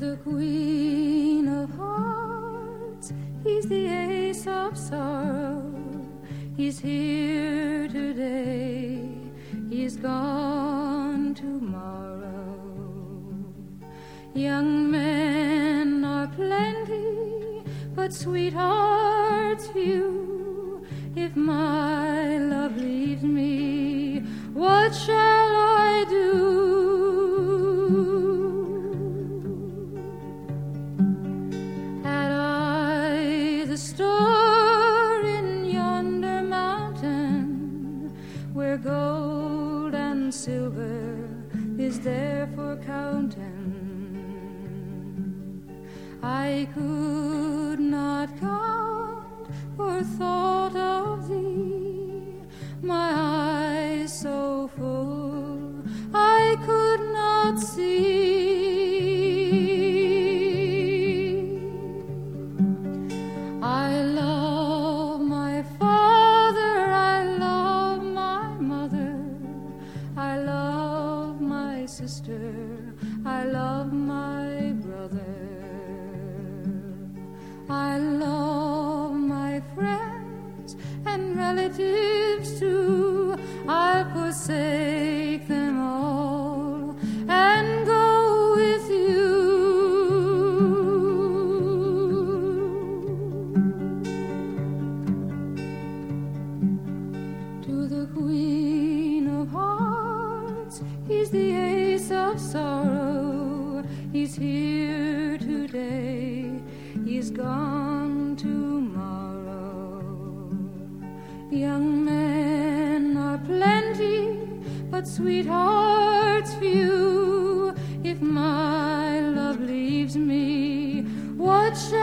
the Queen of Hearts, he's the ace of sorrow. He's here today, he's gone tomorrow. Young men are plenty, but sweethearts few. If my love leaves me, what shall I do? Had I the store in yonder mountain, where gold and silver is there for counting, I could not count or thought of thee, my eyes so full I could not see. I love my father, I love my mother, I love my sister, I love my brother, I love my friends and relatives too. I'll forsake them all and go with you. To the Queen of Hearts, he's the ace of sorrow. He's here today, he's gone tomorrow. Young men are plenty, but sweethearts few. If my love leaves me, what shall